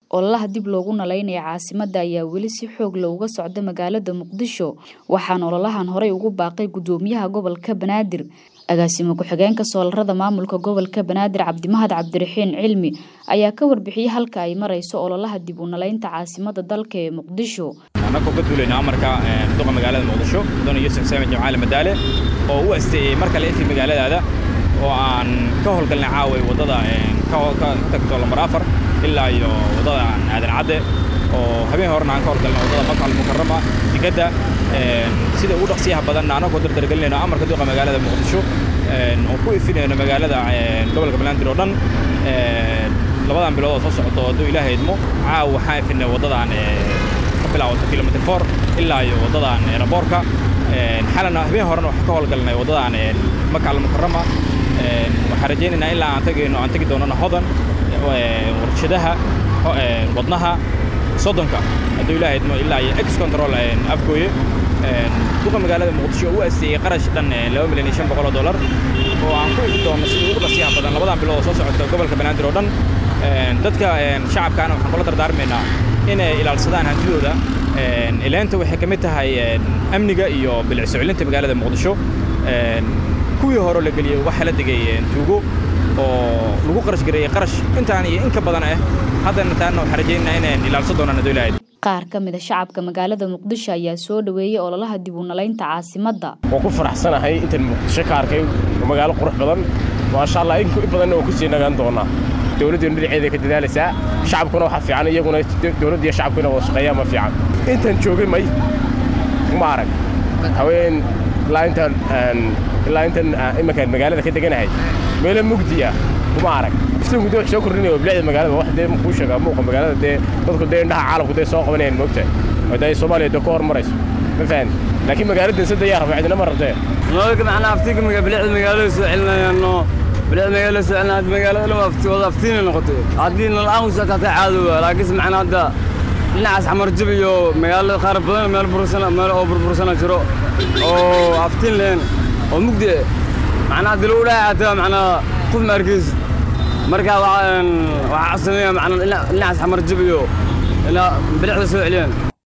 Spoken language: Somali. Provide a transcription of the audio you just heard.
ololaha dib loogu nalaynaya caasimadda ayaa weli si xoog looga socda magaalada Muqdisho waxaan ololahan horey ugu baaqay gudoomiyaha gobolka Banaadir agaasimo ku-xigeenka soolarada maamulka gobolka Banaadir Cabdimahad Cabdiraxiin Cilmi ayaa ka warbixiyay halka ay marayso ololaha dib u nalaynta caasimadda dalka ee Muqdisho anagoo ka duulayna amarka duqa magaalada Muqdisho doon Yuusuf Saamid Jamaal Madaale oo u asteeyay marka la ifay magaalada oo aan ka howlgalnay caaway wadada ka tagto lambar 4 ilaa iyo wadada aadan cadde oo habeen horena aan ka howlgalnay wadada Makka al-Mukarrama digada sida ugu dhaqsiyaha badan anagoo dardargelinayna amarka duqa magaalada Muqdisho oo ku ifinayna magaalada gobolka Banaadir oo dhan labadan bilood oo soo socdo oo Ilaahay idmo caaw waxaan ifinay wadadan ka bilowdo kilometer 4 ilaa iyo wadadan airportka xalana habeen horena wax ka howlgalnay wadadan Makka al-Mukarrama waxaan rajaynaynaa ilaa aan tagi doono hodan warshadaha wadnaha sodonka haduu Ilaahay idmo ilaa iyo ex control afkooye duqa magaalada Muqdisho oo asteeyay qarash dhan $2,500,000 oo aan ku iibin doono si ugu dhaqsiyaha badan labadan bilood soo socota gobolka Banaadir oo dhan dadka shacabkana waxaan kula dardaarmaynaa inay ilaalsadaan hantidooda ilaanta waxay ka mid tahay amniga iyo bilcis celinta magaalada Muqdisho kuwii hore la galiyay waxa la digay tuugo oo lagu qarash gareeyay qarash intaan iyo in ka badan haddana taana waxaan rajaynaynaa inay ilaalso doonaan haduu Ilaahay qaar ka mid ah shacabka magaalada Muqdisho ayaa soo dhaweeyay ololaha dib u nalaynta caasimadda oo ku faraxsanahay intaan Muqdisho ka arkay magaalo qurux badan ma sha Allah in badan oo ku sii nagaan doona dawladda dhinaceeda ka dadaalaysa shacabkuna waxa fiican iyaguna dawladda iyo shacabkuna wada shaqeeyaan ma fiican intaan joogay may ma arag haween ilaa intaan imanka magaalada ka deganahay meel mugdiya ma arag sidoo gudo soo kordhinayo bilaa magaalada wax deem ku sheega muuqa magaalada dadku indhaha caalamku soo qabanayeen moogtay waday Soomaaliya ka hormarayso ma faham laakiin magaalada sida yaar waxayna ma rabtay nooga macna aftiga magaalada soo celinayno bilaa magaalada soo celinayno magaalada lama aftiin noqotay hadii nalaam soo ka caado laakiin macna hadda dhinacaas xamar jabiyo magaalada qaar badan meel burbursana jiro oo aftiin leen oo mugdi macna dilowlaata macna qof markiis marka waxa sameeyaa macna dhinacaas xamar jabiyo ila bilaa soo celiyaan